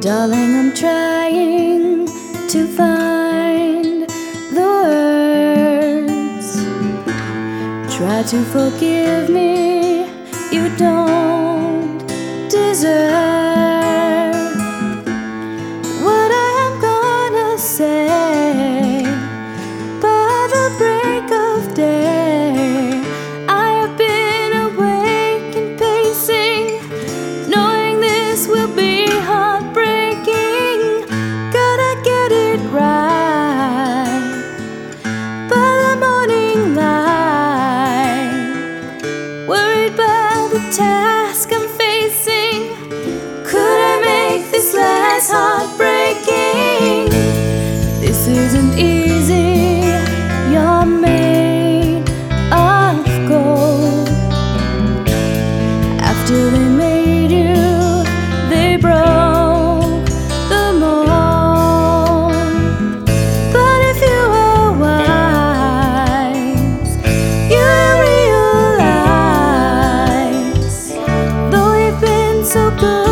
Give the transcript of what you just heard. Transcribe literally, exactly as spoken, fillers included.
Darling, I'm trying to find the words. Try to forgive me, you don't deserve what I am gonna say. By the break of day, I have been awake and pacing, knowing this will be heartbreaking. Gotta get it right by the morning light. Worried by the task I'm facing, could I make this less heartbreaking? This isn't easy, you're made of gold. After they made you, they broke the mold. But if you were wise, you'll realize, though we've been so good,